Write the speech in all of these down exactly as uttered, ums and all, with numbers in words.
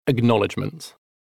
Acknowledgements.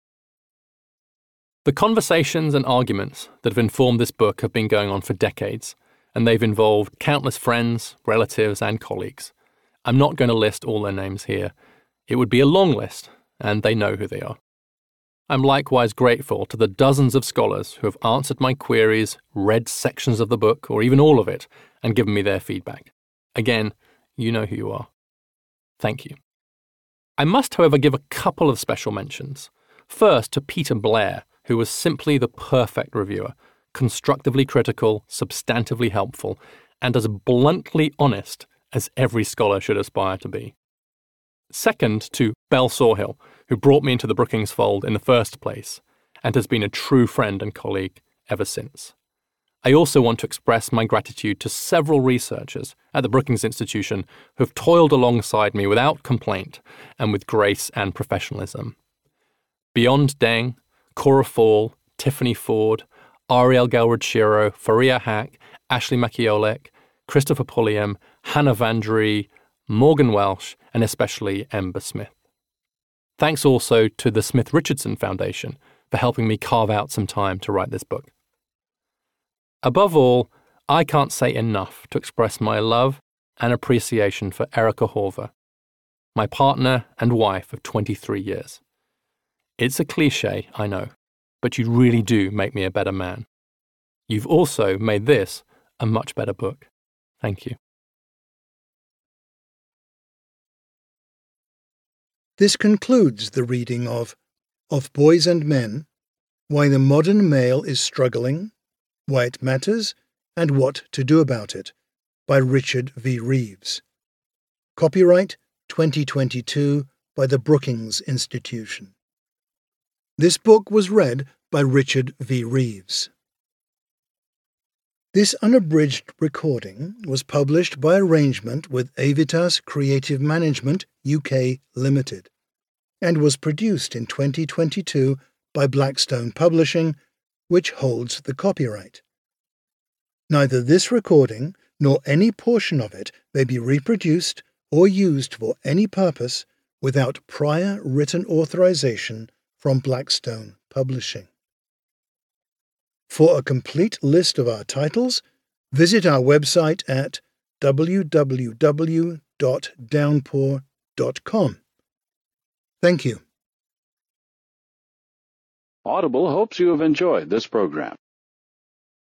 The conversations and arguments that have informed this book have been going on for decades, and they've involved countless friends, relatives, and colleagues. I'm not going to list all their names here. It would be a long list, and they know who they are. I'm likewise grateful to the dozens of scholars who have answered my queries, read sections of the book, or even all of it, and given me their feedback. Again, you know who you are. Thank you. I must, however, give a couple of special mentions. First, to Peter Blair, who was simply the perfect reviewer, constructively critical, substantively helpful, and as bluntly honest as every scholar should aspire to be. Second, to Belle Sawhill, who brought me into the Brookings fold in the first place, and has been a true friend and colleague ever since. I also want to express my gratitude to several researchers at the Brookings Institution who have toiled alongside me without complaint and with grace and professionalism. Beyond Deng, Cora Fall, Tiffany Ford, Ariel Galrad-Shiro, Faria Hack, Ashley Makiolek, Christopher Pulliam, Hannah Vandry, Morgan Welsh, and especially Ember Smith. Thanks also to the Smith Richardson Foundation for helping me carve out some time to write this book. Above all, I can't say enough to express my love and appreciation for Erica Horver, my partner and wife of twenty-three years. It's a cliche, I know, but you really do make me a better man. You've also made this a much better book. Thank you. This concludes the reading of Of Boys and Men, Why the Modern Male is Struggling, Why It Matters, and What to Do About It, by Richard V. Reeves. Copyright twenty twenty-two by the Brookings Institution. This book was read by Richard V. Reeves. This unabridged recording was published by arrangement with Avitas Creative Management U K Limited and was produced in twenty twenty-two by Blackstone Publishing, which holds the copyright. Neither this recording nor any portion of it may be reproduced or used for any purpose without prior written authorization from Blackstone Publishing. For a complete list of our titles, visit our website at w w w dot downpour dot com. Thank you. Audible hopes you have enjoyed this program.